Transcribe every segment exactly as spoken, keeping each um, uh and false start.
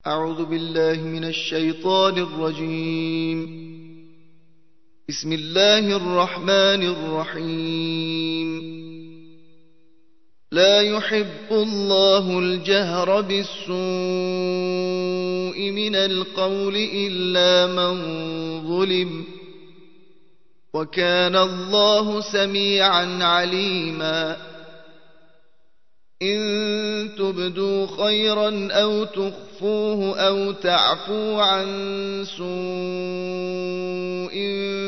أعوذ بالله من الشيطان الرجيم. بسم الله الرحمن الرحيم. لا يحب الله الجهر بالسوء من القول إلا من ظلم، وكان الله سميعا عليما. إن تبدوا خيرا أو تخفوه أو تعفوا عن سوء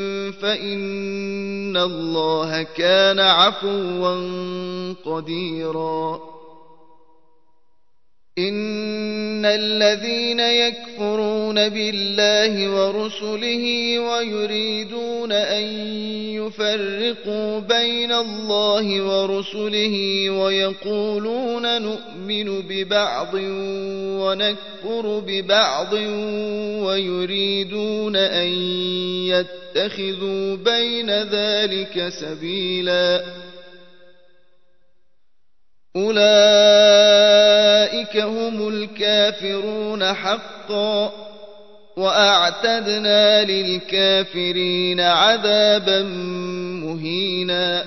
فإن الله كان عفوا قديرا. إن الذين يكفرون بالله ورسله ويريدون أن يفرقوا بين الله ورسله ويقولون نؤمن ببعض ونكفر ببعض ويريدون أن يتخذوا بين ذلك سبيلا، أولئك هم الكافرون حقا، وأعتدنا للكافرين عذابا مهينا.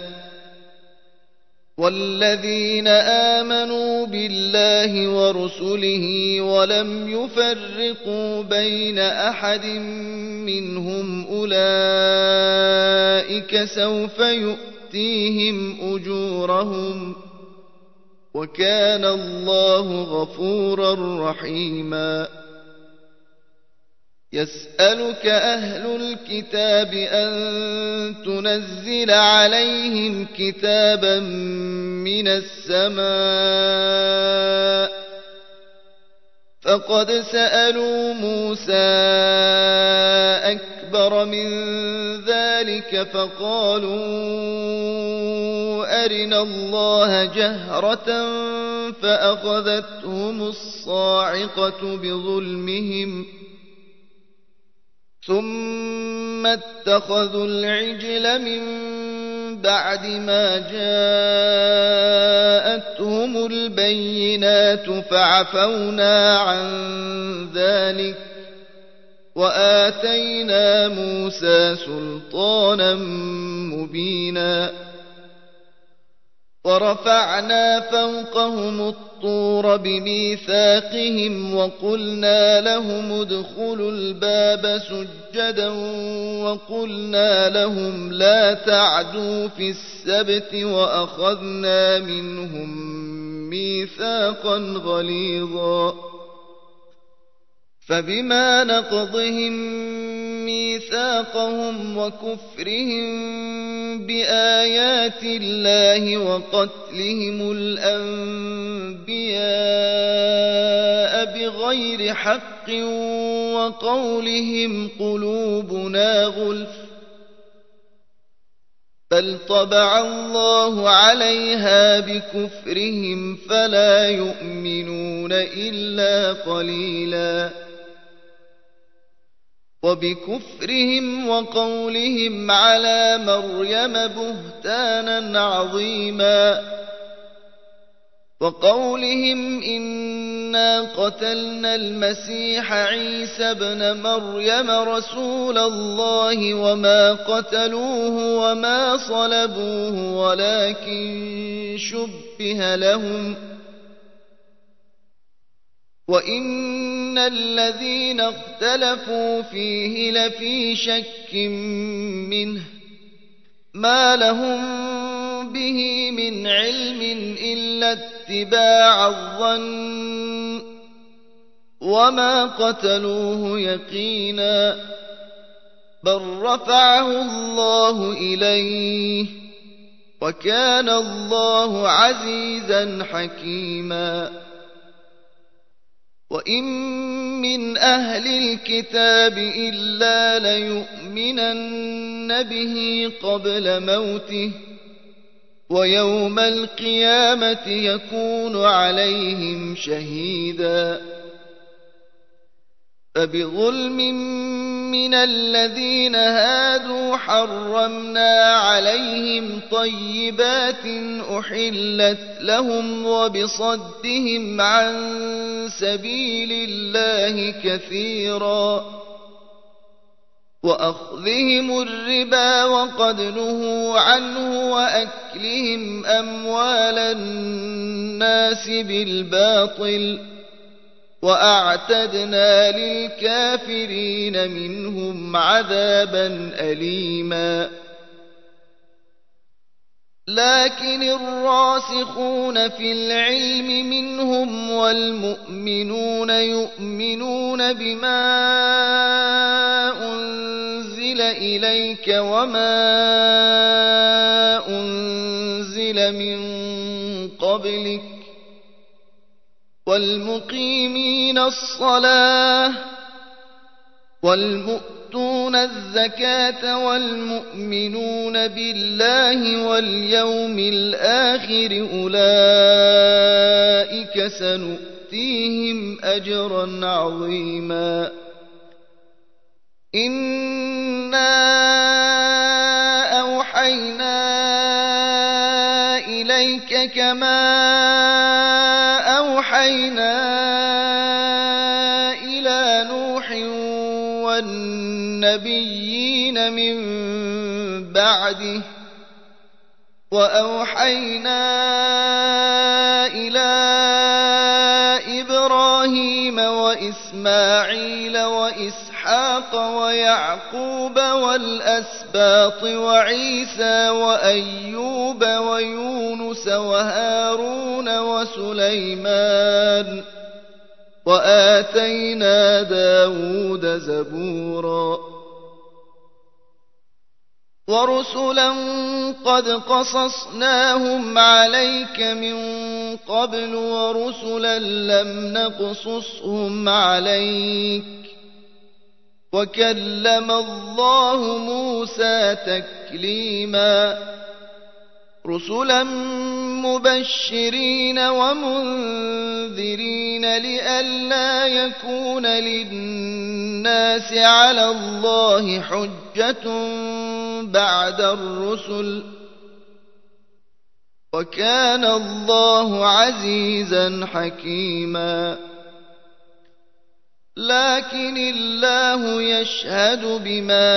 والذين آمنوا بالله ورسله ولم يفرقوا بين أحد منهم أولئك سوف يؤتيهم أجورهم، وكان الله غفورا رحيما. يسألك أهل الكتاب أن تنزل عليهم كتابا من السماء، فقد سألوا موسى أكبر من ذلك فقالوا أرنا الله جهرة فأخذتهم الصاعقة بظلمهم، ثم اتخذوا العجل من بعد ما جاءتهم البينات فعفونا عن ذلك وآتينا موسى سلطانا مبينا. ورفعنا فوقهم الطور بميثاقهم وقلنا لهم ادخلوا الباب سجدا وقلنا لهم لا تعدوا في السبت وأخذنا منهم ميثاقا غليظا. فبما نقضهم ميثاقهم وكفرهم بآيات الله وقتلهم الأنبياء بغير حق وقولهم قلوبنا غلف، بل طبع الله عليها بكفرهم فلا يؤمنون إلا قليلا. وبكفرهم وقولهم على مريم بهتانا عظيما، وقولهم إنا قتلنا المسيح عيسى ابن مريم رسول الله وما قتلوه وما صلبوه ولكن شبه لهم، وإن الذين اختلفوا فيه لفي شك منه ما لهم به من علم إلا اتباع الظن، وما قتلوه يقينا، بل رفعه الله إليه، وكان الله عزيزا حكيما. وإن من أهل الكتاب إلا ليؤمنن به قبل موته، ويوم القيامة يكون عليهم شهيدا. فبظلم من الذين هادوا حرمنا عليهم طيبات أحلت لهم وبصدهم عن سبيل الله كثيرا وأخذهم الربا وقد نهوا عنه وأكلهم أموال الناس بالباطل وأعتدنا للكافرين منهم عذابا أليما لكن الراسخون في العلم منهم والمؤمنون يؤمنون بما أنزل إليك وما أنزل من قبلك والمقيمين الصلاة والمؤتون الزكاة والمؤمنون بالله واليوم الآخر أولئك سنؤتيهم أجرا عظيما إنا أوحينا إليك كما أوحينا إلى نوح والنبيين من بعده وأوحينا إلى إبراهيم وإسماعيل وإسحاق ويعقوب والأسباط وعيسى وأيوب ويونس وهارون وسليمان وآتينا داود زبورا ورسلا قد قصصناهم عليك من قبل ورسلا لم نقصصهم عليك وكلم الله موسى تكليما رسلا مبشرين ومنذرين لئلا يكون للناس على الله حجة بعد الرسل وكان الله عزيزا حكيما لكن الله يشهد بما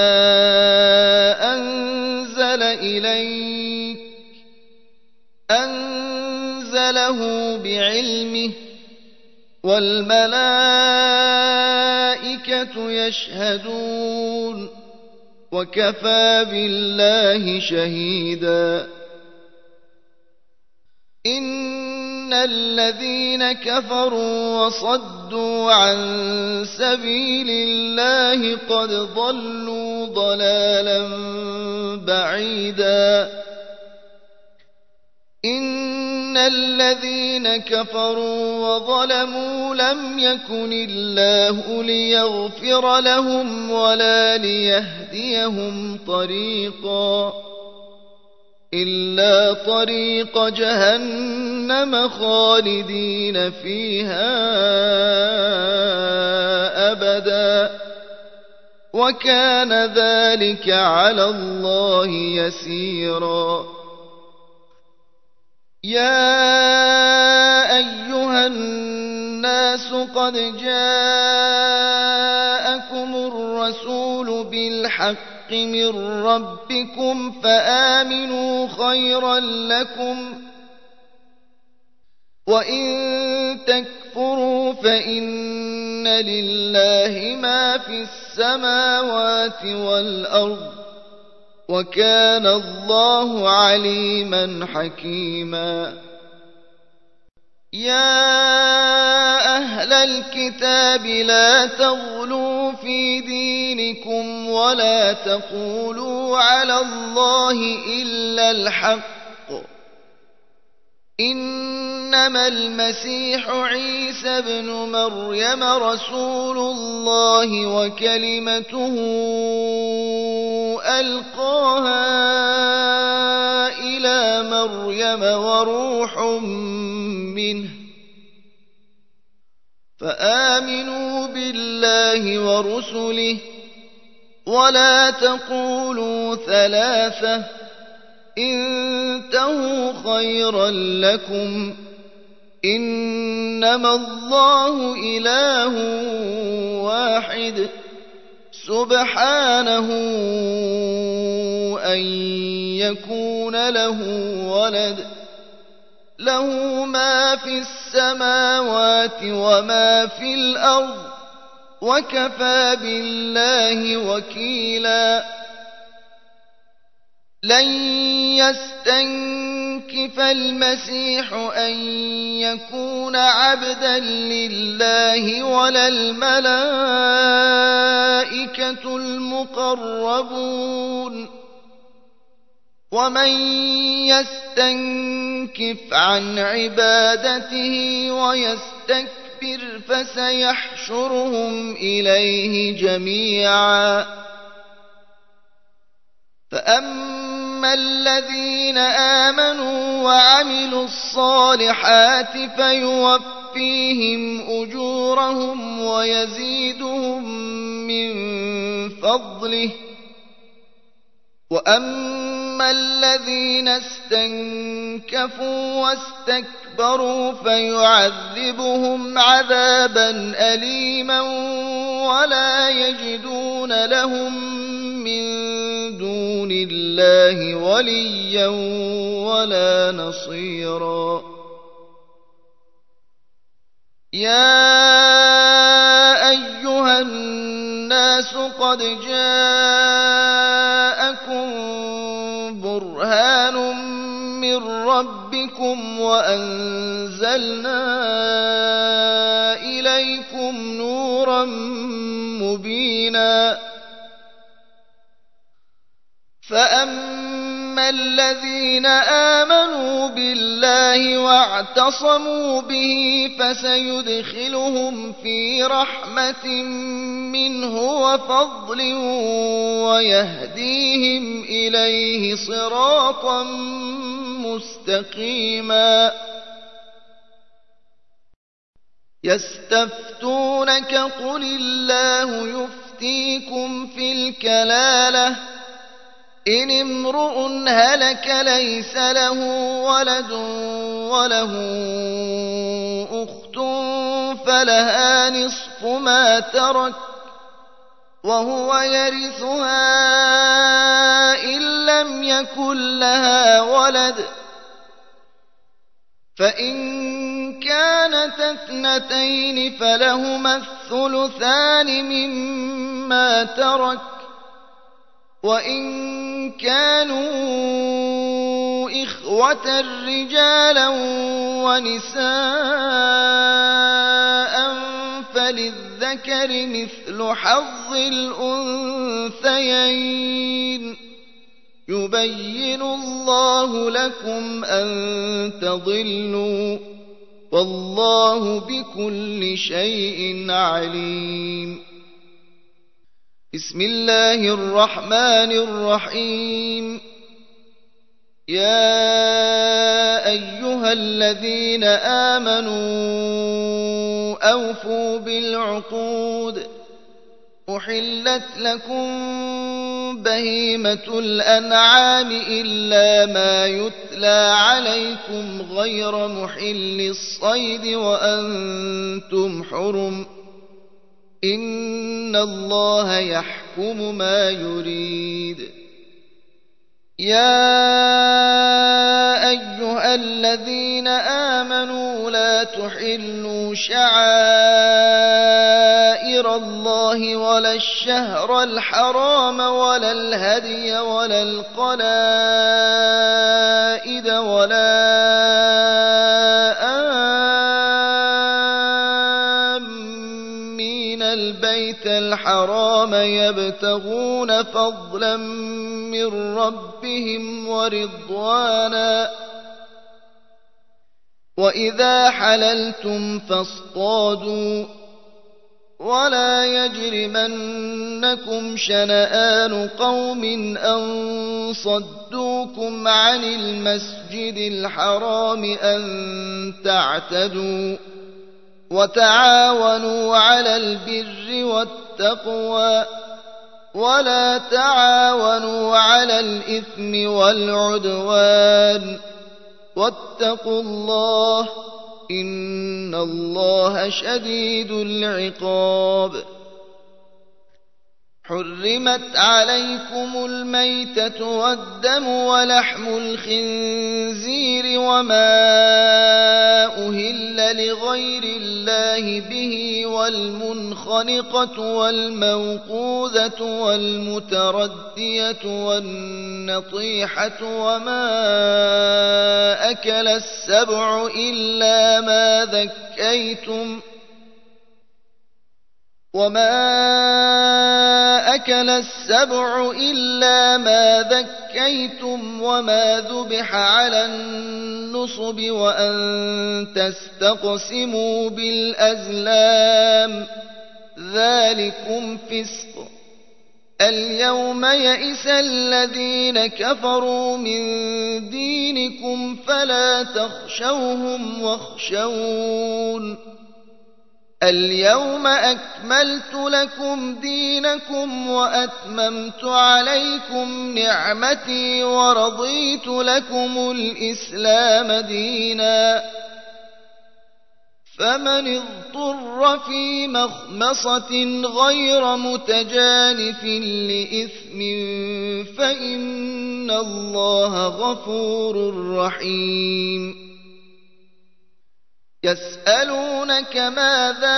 أنزل إليك أنزله بعلمه والملائكة يشهدون وكفى بالله شهيدا إن الذين كفروا وصدوا عن سبيل الله قد ضلوا ضلالا بعيدا إن الذين كفروا وظلموا لم يكن الله ليغفر لهم ولا ليهديهم طريقا إلا طريق جهنم خالدين فيها أبدا وكان ذلك على الله يسيرا يا أيها الناس قد جاءكم الرسول بالحق من ربكم فآمنوا خيرا لكم وإن تكفروا فإن لله ما في السماوات والأرض وكان الله عليما حكيما يا أهل الكتاب لا تغلوا في دينكم ولا تقولوا على الله إلا الحق إنما المسيح عيسى ابن مريم رسول الله وكلمته ألقاها إلى مريم وروح منه فآمنوا بالله ورسله ولا تقولوا ثلاثة انتهوا خيرا لكم إنما الله إله واحد سبحانه أن يكون له ولد له ما في السماوات وما في الأرض وكفى بالله وكيلا لن يستنكف المسيح أن يكون عبدا لله ولا الملائكة المقربون ومن يستنكف عن عبادته ويستكبر فسيحشرهم إليه جميعا فأما الذين آمنوا وعملوا الصالحات فيوفيهم أجورهم ويزيدهم من فضله وأما الذين استنكفوا واستكبروا فيعذبهم عذابا أليما ولا يجدون لهم من دون الله وليا ولا نصيرا يا أيها الناس قد جاءكم برهان من ربكم وأنزلنا إليكم نورا مبينا فأما الذين آمنوا بالله واعتصموا به فسيدخلهم في رحمة منه وفضل ويهديهم إليه صراطا مستقيما يستفتونك قل الله يفتيكم في الكلالة إن امرؤ هلك ليس له ولد وله أخت فلها نصف ما ترك وهو يرثها إن لم يكن لها ولد فإن كانت اثنتين فلهما الثلثان مما ترك وإن كانوا إخوة رجالا ونساء فللذكر مثل حظ الأنثيين يبين الله لكم أن تضلوا والله بكل شيء عليم بسم الله الرحمن الرحيم يا أيها الذين آمنوا أوفوا بالعقود أحلت لكم بهيمة الأنعام إلا ما يتلى عليكم غير محل الصيد وأنتم حرم إن الله يحكم ما يريد يا أيها الذين آمنوا لا تحلوا شعائر الله ولا الشهر الحرام ولا الهدي ولا القلائد ولا آمين البيت الحرام يبتغون فضلا من ربهم ورضوانا وإذا حللتم فاصطادوا ولا يجرمنكم شنآن قوم أن صدوكم عن المسجد الحرام أن تعتدوا وتعاونوا على البر والتقوى ولا تعاونوا على الإثم والعدوان واتقوا الله إن الله شديد العقاب. حرمت عليكم الميتة والدم ولحم الخنزير وما أهل لغير الله به والمنخنقة والموقوذة والمتردية والنطيحة وما أكل السبع إلا ما ذكيتم وما أكل السبع إلا ما ذكيتم وما ذبح على النصب وأن تستقسموا بالأزلام ذلكم فسق. اليوم يئس الذين كفروا من دينكم فلا تخشوهم واخشون. اليوم أكملت لكم دينكم وأتممت عليكم نعمتي ورضيت لكم الإسلام دينا. فمن اضطر في مخمصة غير متجانف لإثم فإن الله غفور رحيم. يسألونك ماذا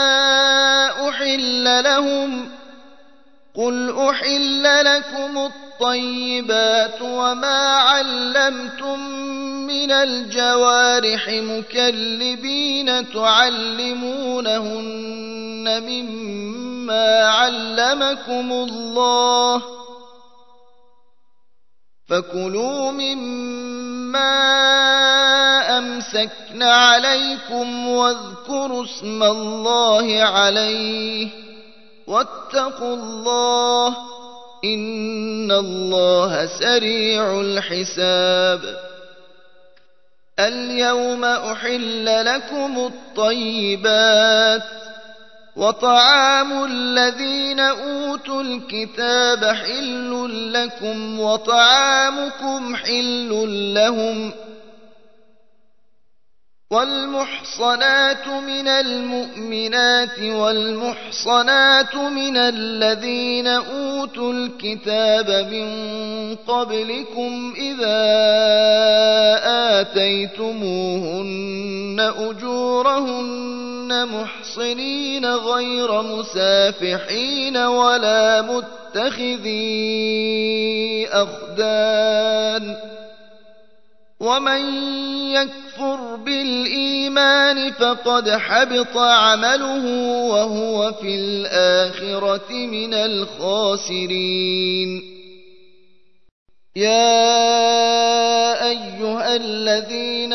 أحل لهم قل أحل لكم الطيبات وما علمتم من الجوارح مكلبين تعلمونهن مما علمكم الله فكلوا مما أمسكن عليكم واذكروا اسم الله عليه واتقوا الله إن الله سريع الحساب. اليوم أحل لكم الطيبات وطعام الذين أوتوا الكتاب حل لكم وطعامكم حل لهم والمحصنات من المؤمنات والمحصنات من الذين أوتوا الكتاب من قبلكم إذا آتيتموهن أجورهن محصنين غير مسافحين ولا متخذي أخدان. ومن يكفر بالإيمان فقد حبط عمله وهو في الآخرة من الخاسرين. يا أيها الذين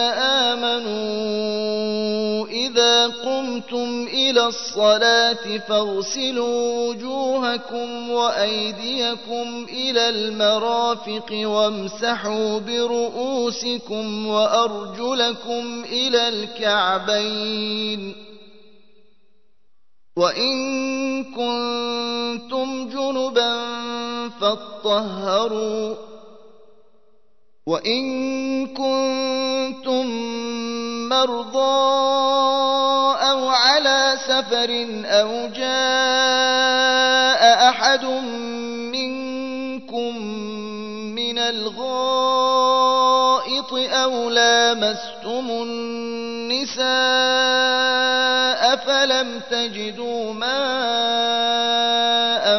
آمنوا إذا قمتم إلى الصلاة فاغسلوا وجوهكم وأيديكم إلى المرافق وامسحوا برؤوسكم وأرجلكم إلى الكعبين وإن كنتم جنبا فاطهروا وإن كنتم مرضى أو على سفر أو جاء أحد منكم من الغائط أو لامستم النساء فلم تجدوا ماء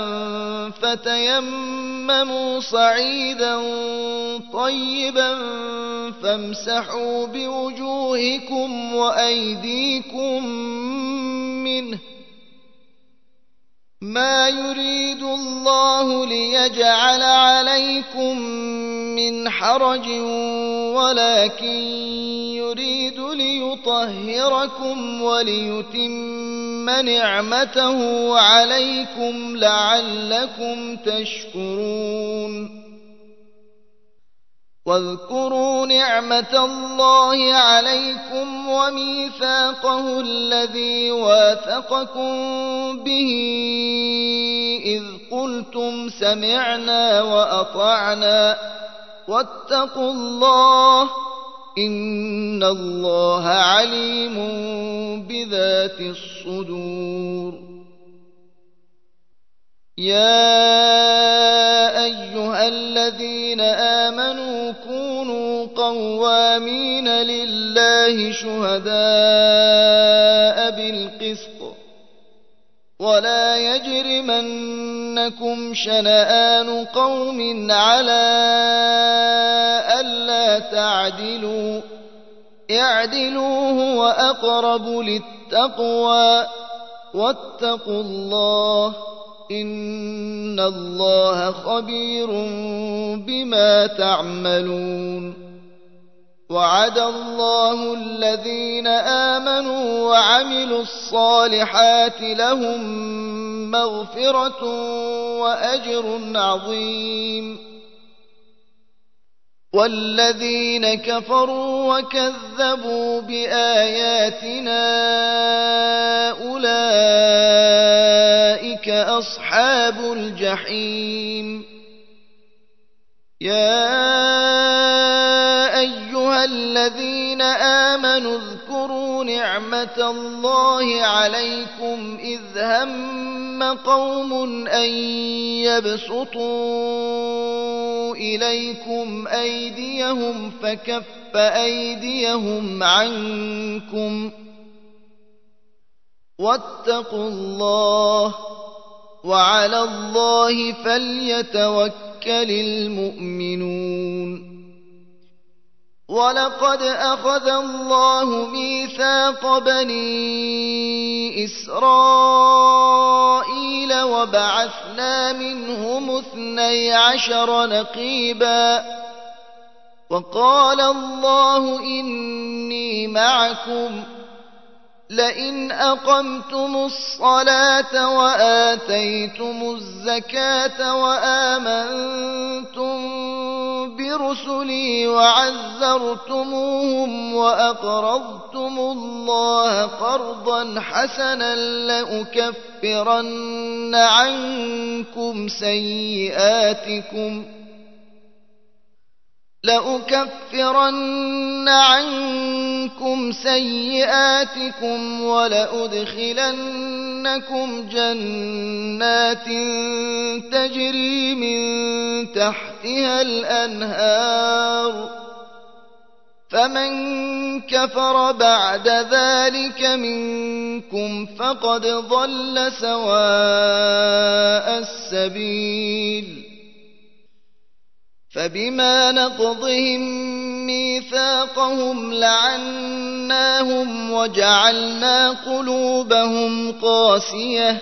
فتيمموا صعيدا طيبا فامسحوا بوجوهكم وأيديكم منه ما يريد الله ليجعل عليكم من حرج ولكن يريد ليطهركم وليتم نعمته عليكم لعلكم تشكرون. واذكروا نعمة الله عليكم وميثاقه الذي واثقكم به إذ قلتم سمعنا وأطعنا واتقوا الله إن الله عليم بذات الصدور. يا أيها الذين آمنوا كونوا قوامين لله شهداء بالقسط ولا يجرمنكم شنآن قوم على ألا تعدلوا اعدلوا هو أقرب للتقوى واتقوا الله إن الله خبير بما تعملون. وعد الله الذين آمنوا وعملوا الصالحات لهم مغفرة وأجر عظيم. والذين كفروا وكذبوا بآياتنا أولئك أصحاب الجحيم. يا أيها الذين آمنوا اذكروا نعمة الله عليكم إذ هم قوم أن يبسطوا إليكم أيديهم فكف أيديهم عنكم واتقوا الله وعلى الله فليتوكل المؤمنون. ولقد أخذ الله ميثاق بني إسرائيل وبعثنا منهم اثني عشر نقيبا وقال الله إني معكم لئن أقمتم الصلاة وآتيتم الزكاة وآمنتم برسلي وعزرتموهم وأقرضتم الله قرضا حسنا لأكفرن عنكم سيئاتكم لأكفرن عنكم سيئاتكم ولأدخلنكم جنات تجري من تحتها الأنهار فمن كفر بعد ذلك منكم فقد ضل سواء السبيل. فبما نقضهم ميثاقهم لعناهم وجعلنا قلوبهم قاسية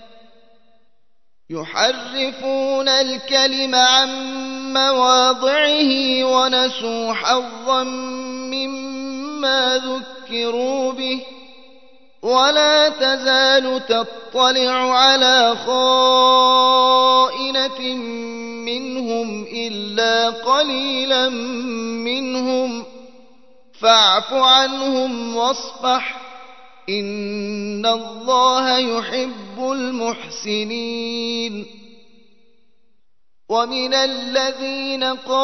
يحرفون الكلم عن مواضعه ونسوا حظا مما ذكروا به ولا تزال تطلع على خائنة منهم إلا قليلا منهم فاعف عنهم واصفح إن الله يحب المحسنين. ومن الذين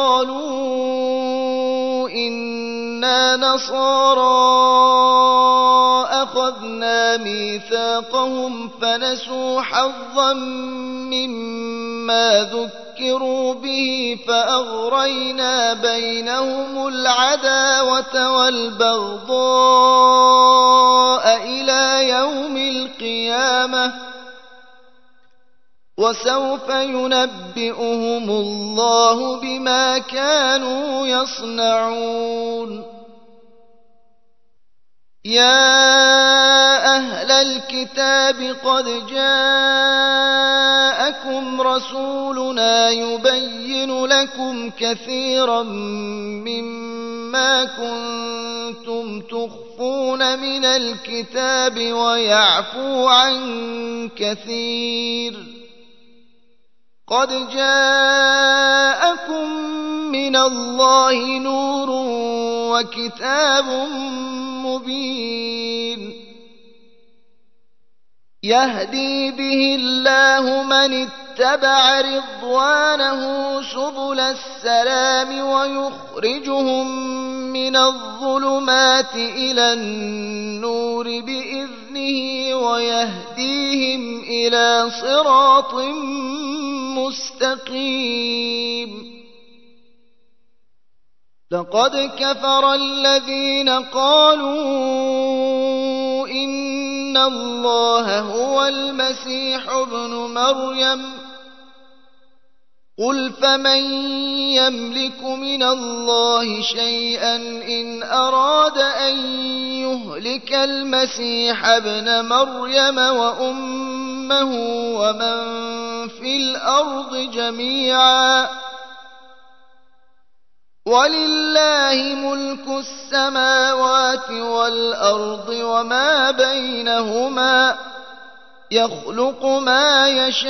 قالوا إنا نصارى أخذنا ميثاقهم فنسوا حظا مما ذكروا به فأغرينا بينهم العداوة والبغضاء إلى يوم القيامة وسوف ينبئهم الله بما كانوا يصنعون. يا أهل الكتاب قد جاءكم رسولنا يبين لكم كثيرا مما كنتم تخفون من الكتاب ويعفو عن كثير قد جاءكم من الله نور وكتاب مبين يهدي به الله من اتبع رضوانه سبل السلام ويخرجهم من الظلمات إلى النور بإذنه ويهديهم إلى صراط مستقيم لقد كفر الذين قالوا إن الله هو المسيح ابن مريم قل فمن يملك من الله شيئا إن أراد أن يهلك المسيح ابن مريم وأمه ومن في الأرض جميعا ولله ملك السماوات والأرض وما بينهما يخلق ما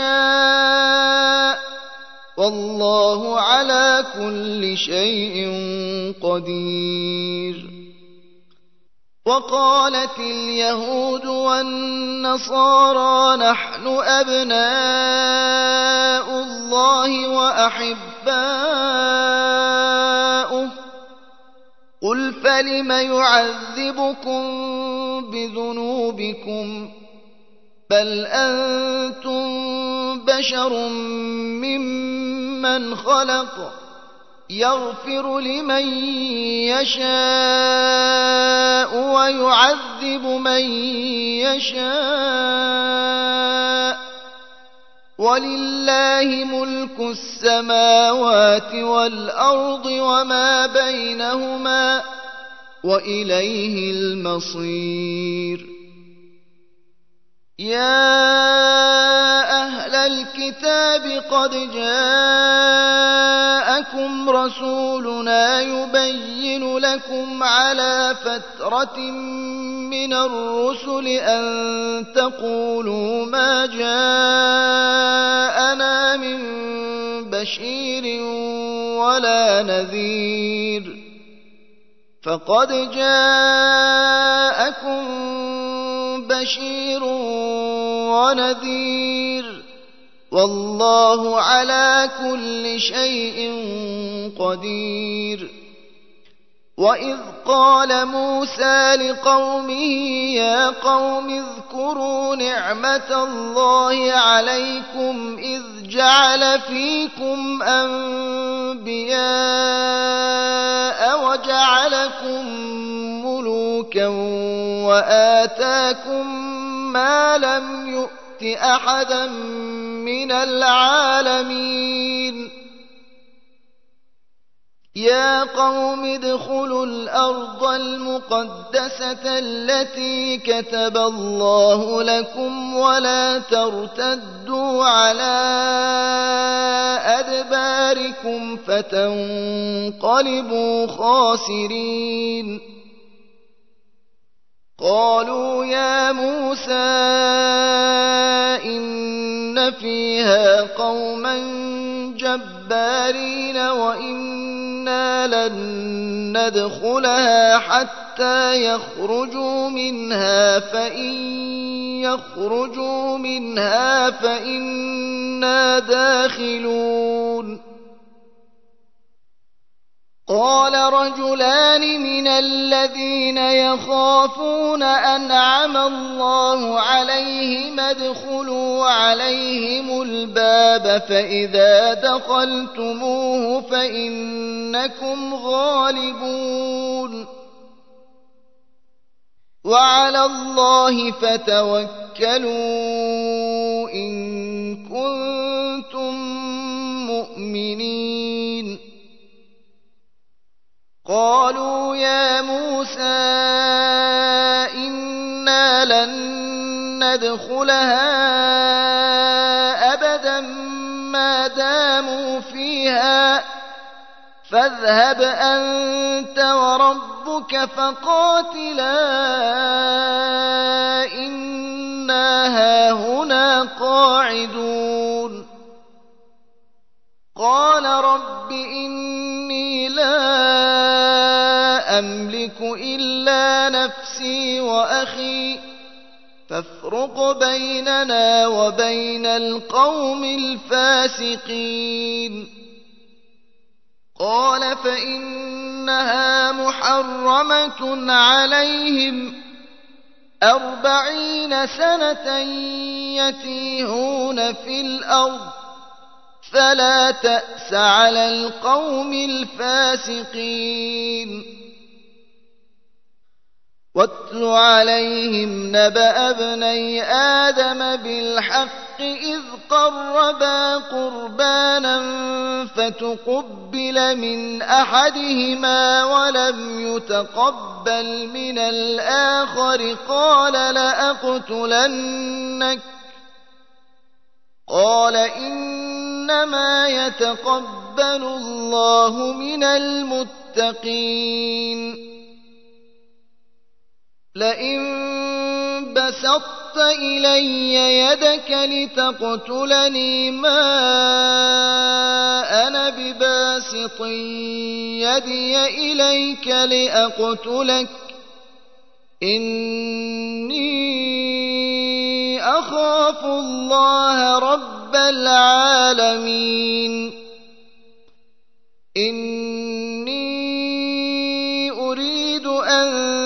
يشاء والله على كل شيء قدير وقالت اليهود والنصارى نحن أبناء الله وأحباؤه قل فلم يعذبكم بذنوبكم بل أنتم بشر ممن خلق يغفر لمن يشاء ويعذب من يشاء ولله ملك السماوات والأرض وما بينهما وإليه المصير يا أهل الكتاب قد جاءكم رسولنا يبين لكم على فترة من الرسل أن تقولوا ما جاءنا من بشير ولا نذير فقد جاءكم بشير ونذير والله على كل شيء قدير وإذ قال موسى لقومه يا قوم اذكروا نعمة الله عليكم إذ جعل فيكم أنبياء وجعلكم ملوكا وآتاكم ما لم يؤت أحدا من العالمين يا قوم ادخلوا الأرض المقدسة التي كتب الله لكم ولا ترتدوا على أدباركم فتنقلبوا خاسرين قالوا يا موسى إن فيها قوما جبارين وإنا لن ندخلها حتى يخرجوا منها فإن يخرجوا منها فإنا داخلون قال رجلان من الذين يخافون أنعم الله عليهم ادخلوا عليهم الباب فإذا دخلتموه فإنكم غالبون وعلى الله فتوكلوا إن كنتم مؤمنين قالوا يا موسى إنا لن ندخلها أبدا ما داموا فيها فاذهب أنت وربك فقاتلا إنا هاهنا قاعدون قال رب إني لا أملك إلا نفسي وأخي فافرق بيننا وبين القوم الفاسقين قال فإنها محرمة عليهم أربعين سنة يتيهون في الأرض فلا تأس على القوم الفاسقين واتل عليهم نبأ ابني آدم بالحق إذ قربا قربانا فتقبل من أحدهما ولم يتقبل من الآخر قال لأقتلنك قال إنما يتقبل الله من المتقين لئن بسطت إلي يدك لتقتلني ما أنا بباسط يدي إليك لأقتلك إني أخاف الله رب العالمين إني أريد أن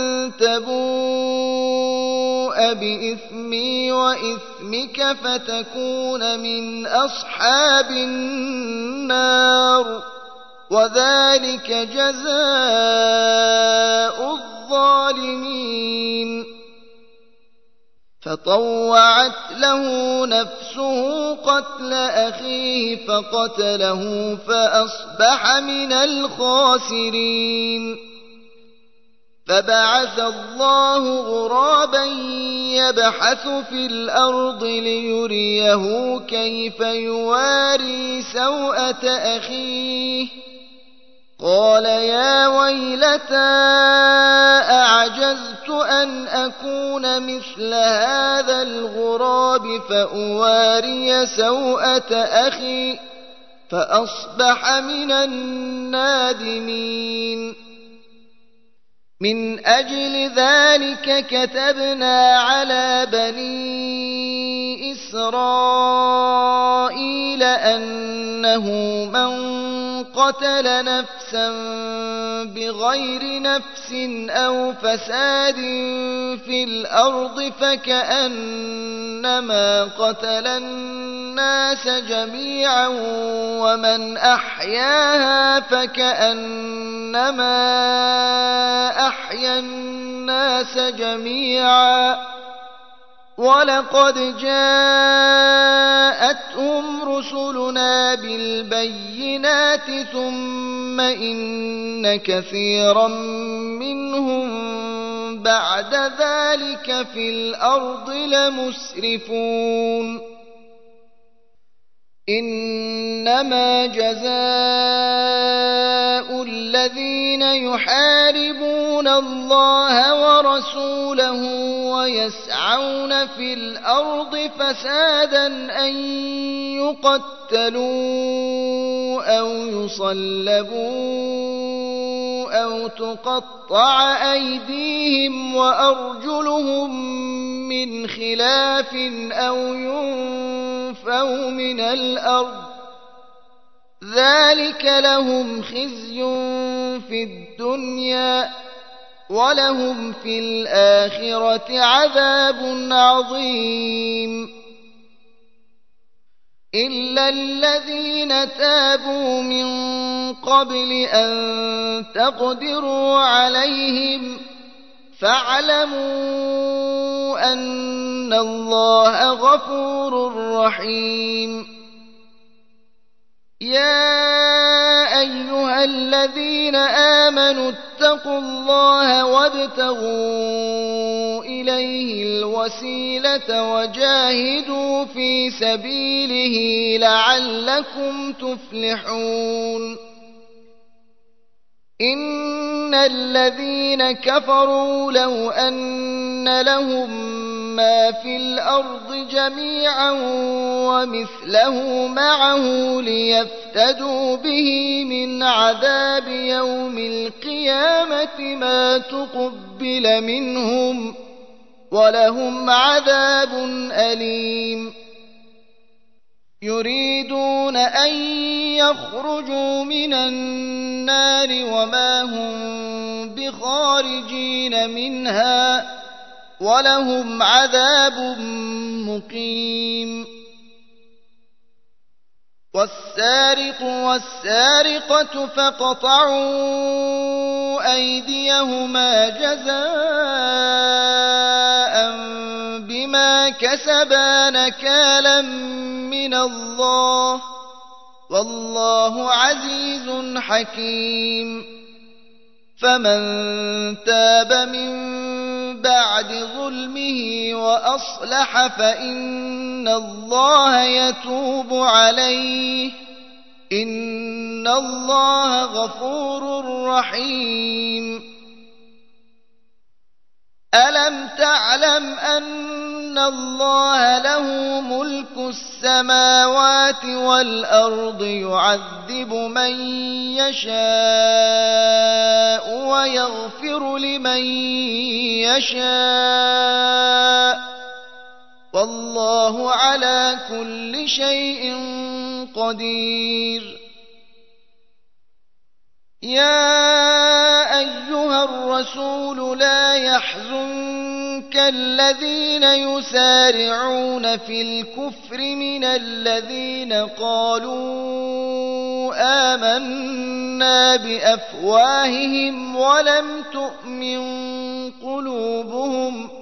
تبوء بإثمي وإثمك فتكون من أصحاب النار وذلك جزاء الظالمين فطوعت له نفسه قتل أخيه فقتله فأصبح من الخاسرين فبعث الله غرابا يبحث في الأرض ليريه كيف يواري سوءة أخيه قال يا ويلتى أعجزت أن أكون مثل هذا الغراب فأواري سوءة أخي فأصبح من النادمين من أجل ذلك كتبنا على بني إسرائيل أنه من قتل نفسا بغير نفس أو فساد في الأرض فكأنما قتل الناس جميعا ومن أحياها فكأنما أحيا الناس جميعا ولقد جاءتهم رسلنا بالبينات ثم إن كثيرا منهم بعد ذلك في الأرض لمسرفون إنما جزاء الذين يحاربون الله ورسوله ويسعون في الأرض فسادا أن يقتلوا أو يصلبوا أو تقطع أيديهم وأرجلهم من خلاف أو ينفوا من الأرض ذلك لهم خزي في الدنيا ولهم في الآخرة عذاب عظيم إلا الذين تابوا من قبل أن تقدروا عليهم فاعلموا أن الله غفور رحيم يا أيها الذين آمنوا اتقوا الله وابتغوا إليه الوسيلة وجاهدوا في سبيله لعلكم تفلحون إن الذين كفروا لو أن لهم ما في الأرض جميعا ومثله معه ليفتدوا به من عذاب يوم القيامة ما تقبل منهم ولهم عذاب أليم. يريدون أن يخرجوا من النار وما هم بخارجين منها ولهم عذاب مقيم. والسارق والسارقة فاقطعوا أيديهما جزاء بما كسبا نكالا من الله والله عزيز حكيم. فمن تاب من بعد ظلمه وأصلح فإن الله يتوب عليه إن الله غفور رحيم. ألم تعلم أن الله له ملك السماوات والأرض يعذب من يشاء ويغفر لمن يشاء والله على كل شيء قدير. يا أيها الرسول لا يحزنك الذين يسارعون في الكفر من الذين قالوا آمنا بأفواههم ولم تؤمن قلوبهم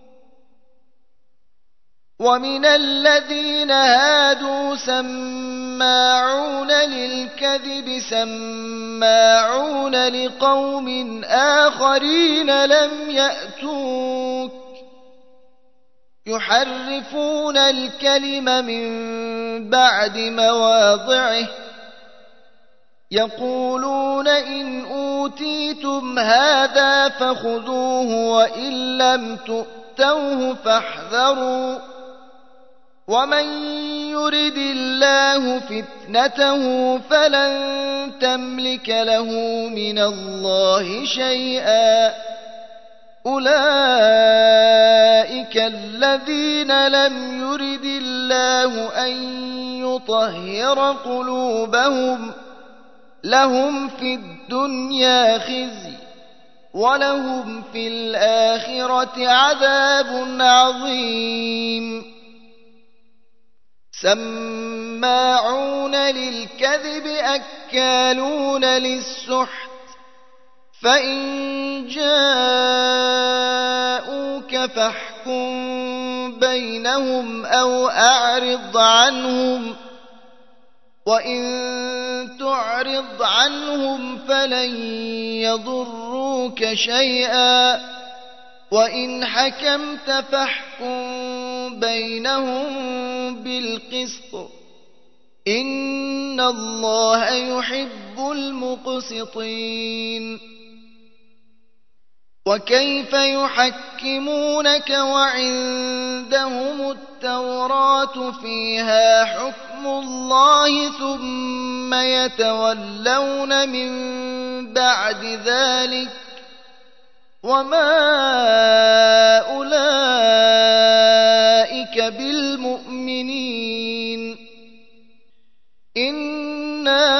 ومن الذين هادوا سماعون للكذب سماعون لقوم آخرين لم يأتوك يحرفون الكلم من بعد مواضعه يقولون إن أوتيتم هذا فخذوه وإن لم تؤتوه فاحذروا ومن يرد الله فتنته فلن تملك له من الله شيئا أولئك الذين لم يرد الله أن يطهر قلوبهم لهم في الدنيا خزي ولهم في الآخرة عذاب عظيم. سماعون للكذب أكالون للسحت فإن جاءوك فاحكم بينهم أو أعرض عنهم وإن تعرض عنهم فلن يضروك شيئا وإن حكمت فاحكم بينهم بالقسط إن الله يحب المقسطين. وكيف يحكمونك وعندهم التوراة فيها حكم الله ثم يتولون من بعد ذلك وما أولئك بالمؤمنين. إنا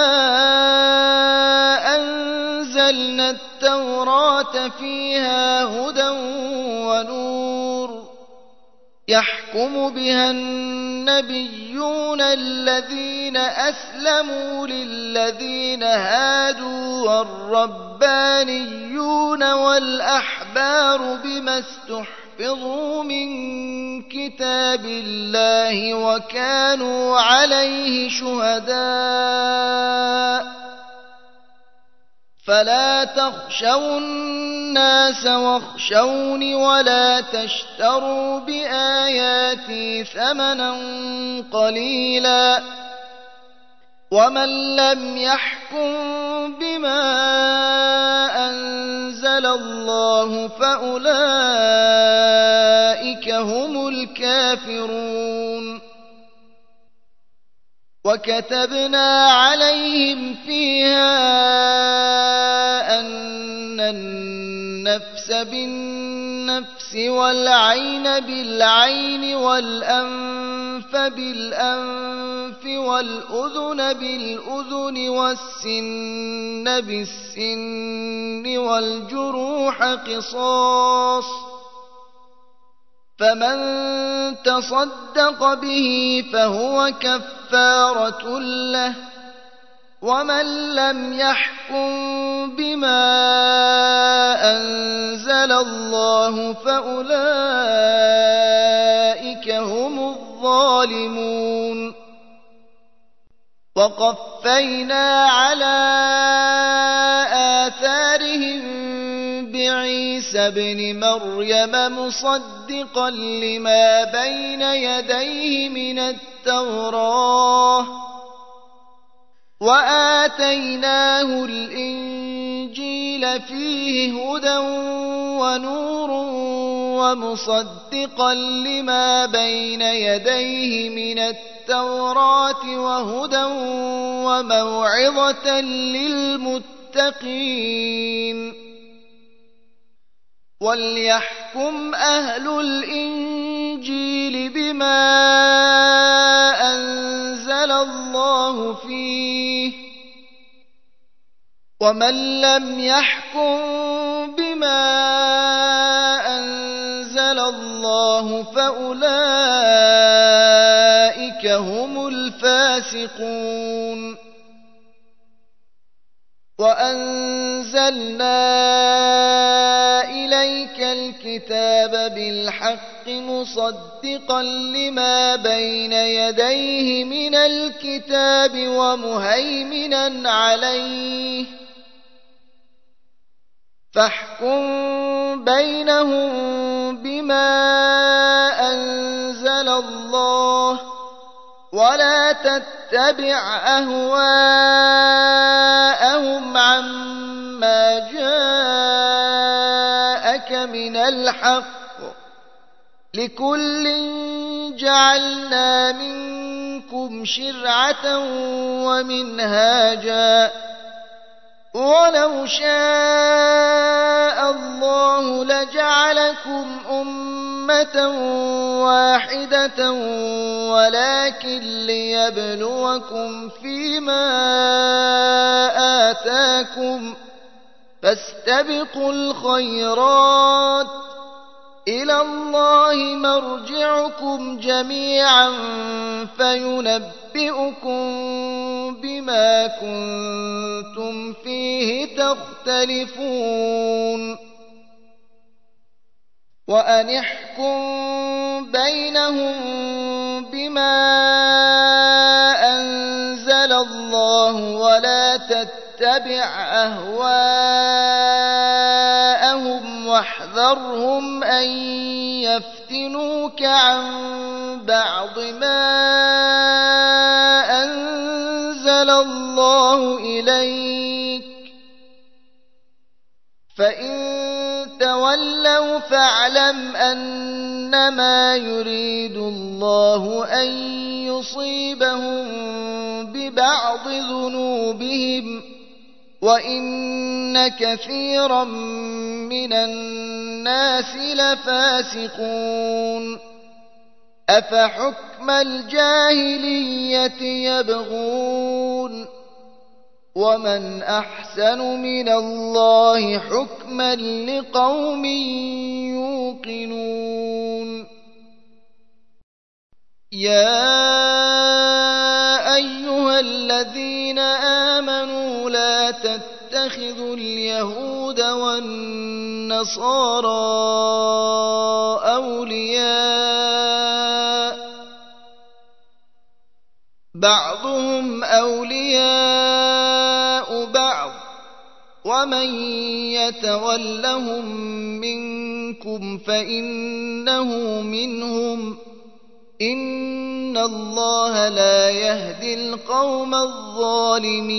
أنزلنا التوراة فيها هدى ونور يحكم بها النبيون الذين أسلموا للذين هادوا والربانيون والأحبار بما استحفظوا من كتاب الله وكانوا عليه شهداء فلا تخشوا الناس واخشوني ولا تشتروا بآياتي ثمنا قليلا ومن لم يحكم بما أنزل الله فأولئك هم الكافرون. وكتبنا عليهم فيها أن النفس بالنفس والعين بالعين والأنف بالأنف والأذن بالأذن والسن بالسن والجروح قصاص، فمن تصدق به فهو كفارة له، ومن لم يحكم بما أنزل الله فأولئك هم الظالمون. وقفينا على آثارهم بعيسى ابن مريم مصدقا لما بين يديه من التوراة، وآتيناه الإنجيل فيه هدى ونور ومصدقا لما بين يديه من التوراة وهدى وموعظة للمتقين. وليحكم أهل الإنجيل بما أنزل الله فيه، ومن لم يحكم بما أنزل الله فأولئك هم الفاسقون. وأنزلنا إليك الكتاب بالحق مصدقا لما بين يديه من الكتاب ومهيمنا عليه، فاحكم بينهم بما أنزل الله، ولا تتبع أهواءهم عما جاءك من الحق، لكل جعلنا منكم شرعة ومنهاجا، ولو شاء الله لجعلكم أمة واحدة ولكن ليبلوكم فيما آتاكم، فاستبقوا الخيرات، إلى الله مرجعكم جميعا فينبئكم بما كنتم فيه تختلفون. وأن احكم بينهم بما أنزل الله، ولا تتبع أهواءهم، واحذرهم أن يفتنوك عن بعض ما أنزل الله إليك، فإن تولوا فاعلم أنما يريد الله أن يصيبهم ببعض ذنوبهم، وإن كثيرا من الناس لفاسقون. أفحكم الجاهلية يبغون، ومن أحسن من الله حكما لقوم يوقنون. يا أيها الذين آمنوا لا تتخذوا اليهود والنصارى أولياء، بعضهم أولياء بعض، ومن يتولهم منكم فإنه منهم، إن الله لا يهدي القوم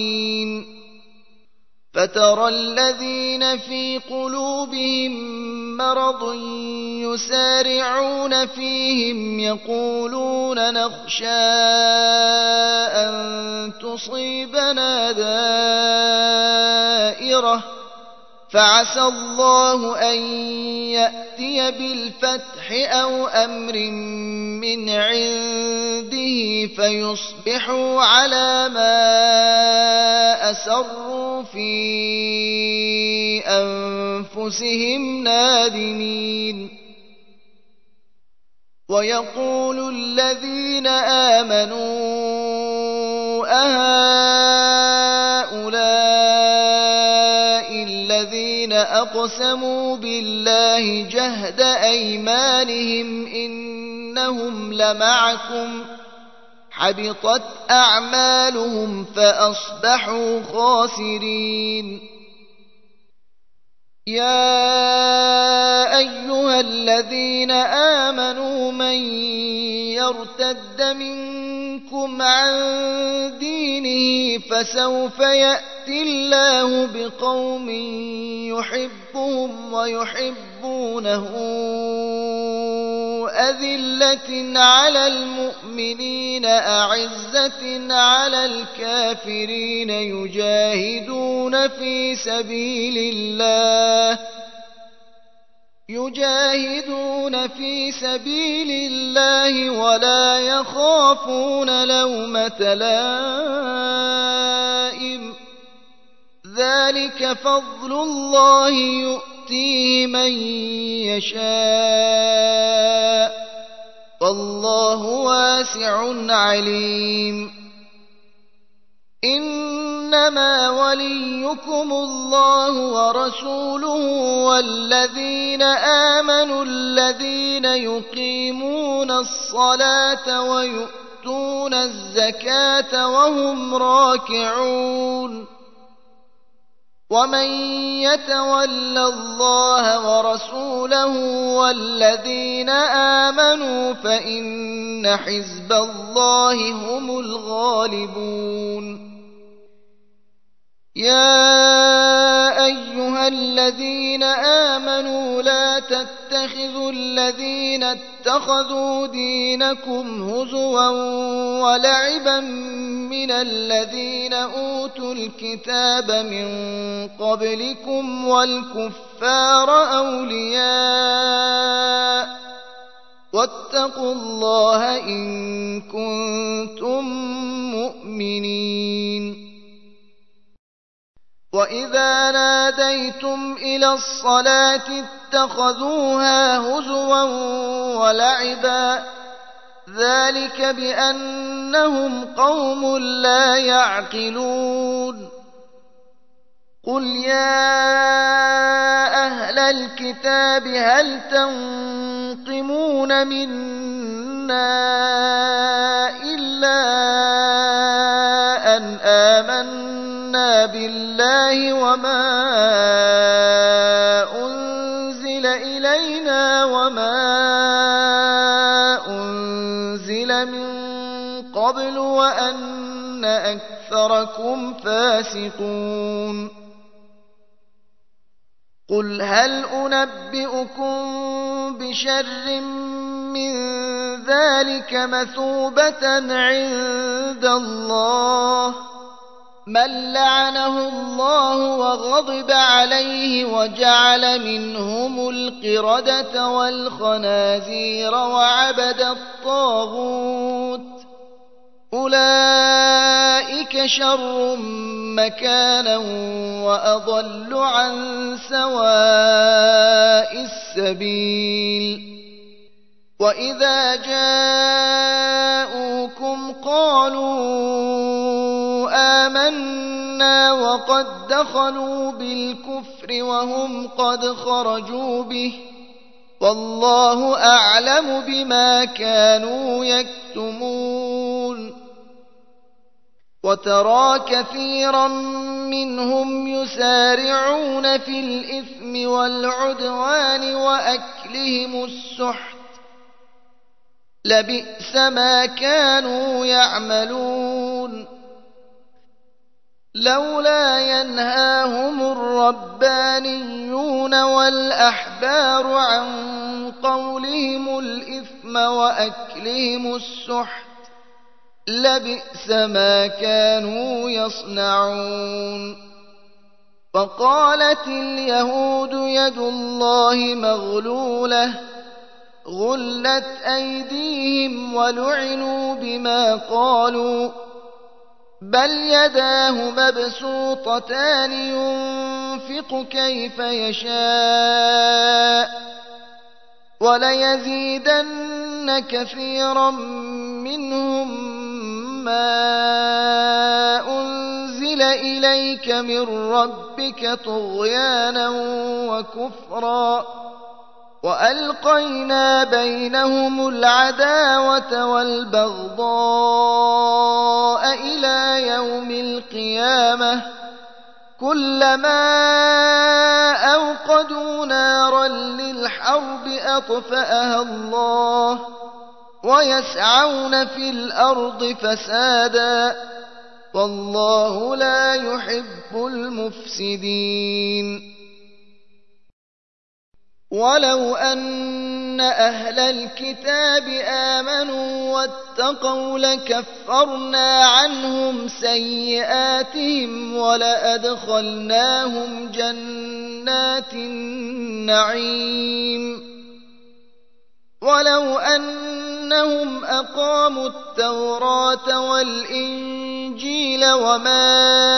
الظالمين. فترى الذين في قلوبهم مرض يسارعون فيهم يقولون نخشى أن تصيبنا دائرة فعسى الله أن يأتي بالفتح أو أمر من عنده فيصبحوا على ما أسروا في أنفسهم نادمين. ويقول الذين آمنوا أهؤلاء الذين أقسموا بالله جهد أيمانهم إنهم لمعكم حبطت أعمالهم فأصبحوا خاسرين. يا أيها الذين آمنوا من يرتد منكم عن دينه فسوف يأتي الله بقوم يحبهم ويحبونه أذلة على المؤمنين أعزة على الكافرين يجاهدون في سبيل الله يجاهدون في سبيل الله ولا يخافون لومة لائم ذلك فضل الله يؤتيه من يشاء والله واسع عليم. إنما وليكم الله ورسوله والذين آمنوا الذين يقيمون الصلاة ويؤتون الزكاة وهم راكعون. ومن يتول الله ورسوله والذين آمنوا فإن حزب الله هم الغالبون. يا أيها الذين آمنوا لا تتخذوا الذين اتخذوا دينكم هزوا ولعبا من الذين أوتوا الكتاب من قبلكم والكفار أولياء واتقوا الله إن كنتم مؤمنين. وإذا ناديتم إلى الصلاة اتخذوها هزوا ولعبا ذلك بأنهم قوم لا يعقلون. قل يا أهل الكتاب هل تنقمون منا إلا أن آمنا بالله وما أنزل إلينا وما أنزل من قبل وأن أكثركم فاسقون. قل هل أنبئكم بشر من ذلك مثوبة عند الله من لعنه الله وغضب عليه وجعل منهم القردة والخنازير وعبد الطاغوت أولئك شر مكانا وأضل عن سواء السبيل. وإذا جاءوكم قالوا آمنا وقد دخلوا بالكفر وهم قد خرجوا به والله أعلم بما كانوا يكتمون. وترى كثيرا منهم يسارعون في الإثم والعدوان وأكلهم السحت لبئس ما كانوا يعملون. لولا ينهاهم الربانيون والأحبار عن قولهم الإثم وأكلهم السحت لبئس ما كانوا يصنعون. وقالت اليهود يد الله مغلولة غلت أيديهم ولعنوا بما قالوا بل يداه مبسوطتان ينفق كيف يشاء وليزيدن كثيرا منهم ما أنزل إليك من ربك طغيانا وكفرا وألقينا بينهم العداوة والبغضاء إلى يوم القيامة كلما أوقدوا نارا للحرب أطفأها الله ويسعون في الأرض فسادا والله لا يحب المفسدين. ولو أن أهل الكتاب آمنوا واتقوا لكفرنا عنهم سيئاتهم ولأدخلناهم جنات النعيم. ولو أنهم أقاموا التوراة والإنجيل وما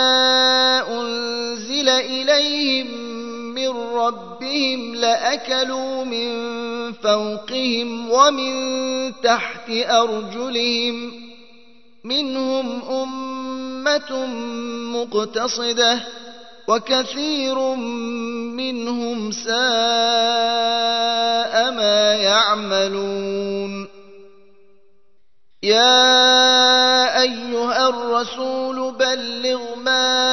أنزل إليهم من ربهم لأكلوا من فوقهم ومن تحت أرجلهم منهم أمة مقتصدة وكثير منهم ساء ما يعملون. يا أيها الرسول بلغ ما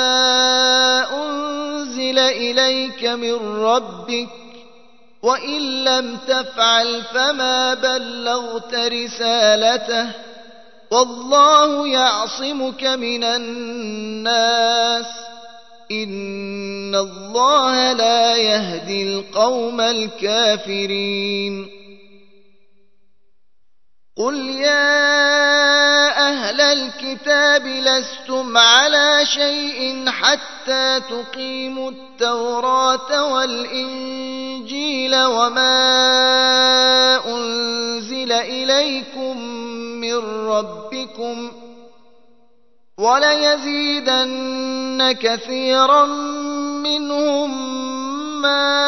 أنزل إليك من ربك وإن لم تفعل فما بلغت رسالته والله يعصمك من الناس إن الله لا يهدي القوم الكافرين. قل يا أهل الكتاب لستم على شيء حتى تقيموا التوراة والإنجيل وما أنزل إليكم من ربكم وليزيدن كثيرا منهم ما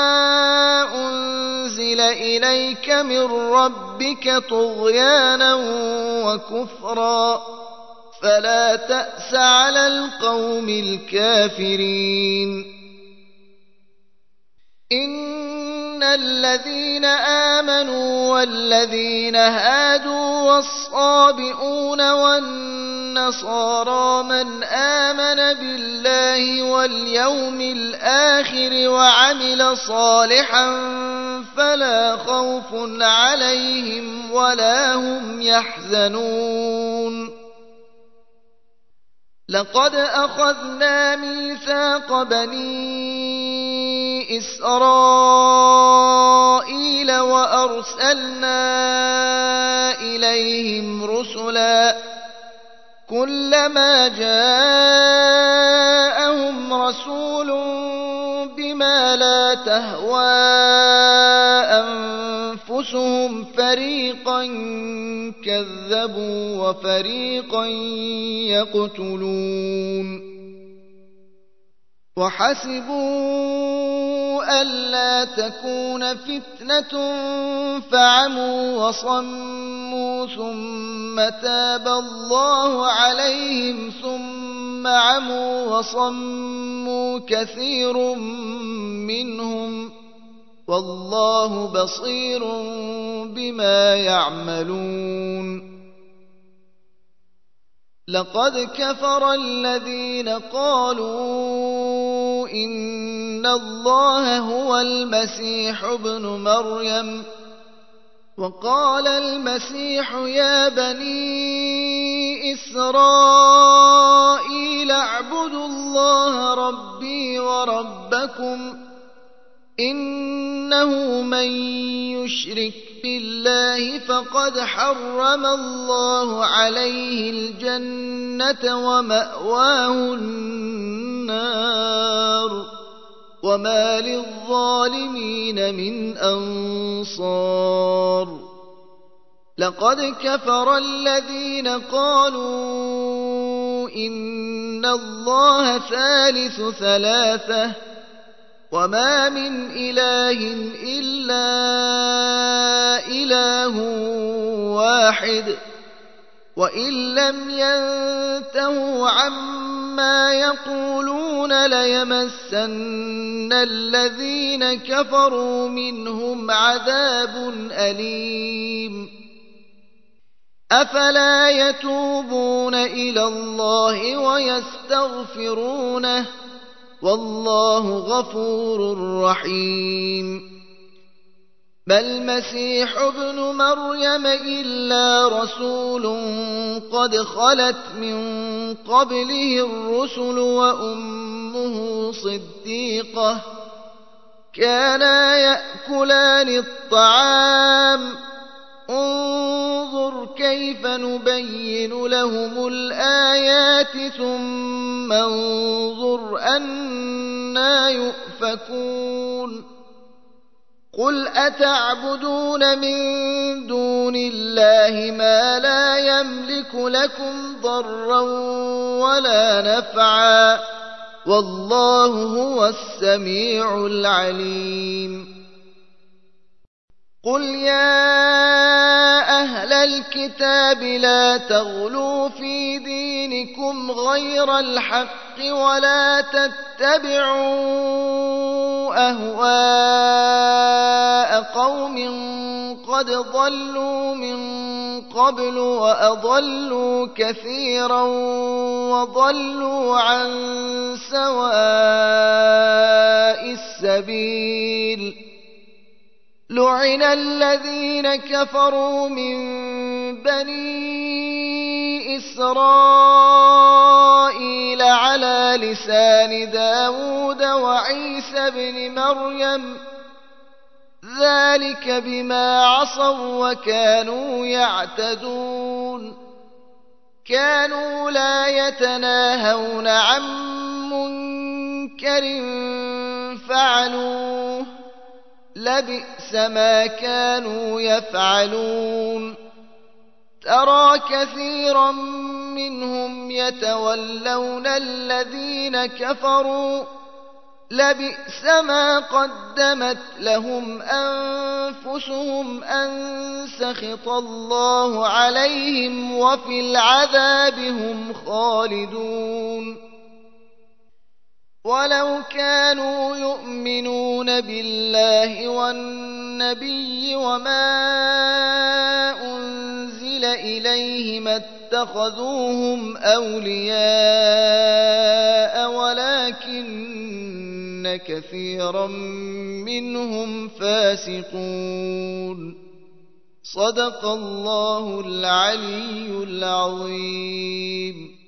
أنزل إليك من ربك طغيانا وكفرا فلا تأس على القوم الكافرين. إن الذين آمنوا والذين هادوا والصابئون والنصارى من آمن بالله واليوم الآخر وعمل صالحا فلا خوف عليهم ولا هم يحزنون. لقد أخذنا ميثاق بني إسرائيل وأرسلنا إليهم رسلا كلما جاءهم رسول بما لا تهوى أنفسهم فريقا كذبوا وفريقا يقتلون. وحسبوا ألا تكون فتنة فعموا وصموا ثم تاب الله عليهم ثم عموا وصموا كثير منهم والله بصير بما يعملون. لقد كفر الذين قالوا إن الله هو المسيح ابن مريم وقال المسيح يا بني إسرائيل اعبدوا الله ربي وربكم إنه من يشرك بالله فقد حرم الله عليه الجنة ومأواه النار وما للظالمين من أنصار لقد كفر الذين قالوا إن الله ثالث ثلاثة وما من إله إلا إله واحد وإن لم ينتهوا عما يقولون ليمسن الذين كفروا منهم عذاب أليم أفلا يتوبون إلى الله ويستغفرونه والله غفور رحيم ما المسيح ابن مريم إلا رسول قد خلت من قبله الرسل وأمه صديقة كانا يأكلان الطعام انظر كيف نبين لهم الآيات ثم انظر أنى يؤفكون قل أتعبدون من دون الله ما لا يملك لكم ضرا ولا نفعا والله هو السميع العليم قل يا أهل الكتاب لا تغلوا في دينكم غير الحق ولا تتبعوا أهواء قوم قد ضلوا من قبل وأضلوا كثيرا وضلوا عن سواء السبيل لعن الذين كفروا من بني إسرائيل على لسان داود وعيسى بن مريم ذلك بما عصوا وكانوا يعتدون كانوا لا يتناهون عن منكر فعلوه لبئس ما كانوا يفعلون ترى كثيرا منهم يتولون الذين كفروا لبئس ما قدمت لهم أنفسهم أن سخط الله عليهم وفي العذاب هم خالدون ولو كانوا يؤمنون بالله والنبي وما أنزل إليه ما اتخذوهم أولياء ولكن كثيرا منهم فاسقون صدق الله العلي العظيم.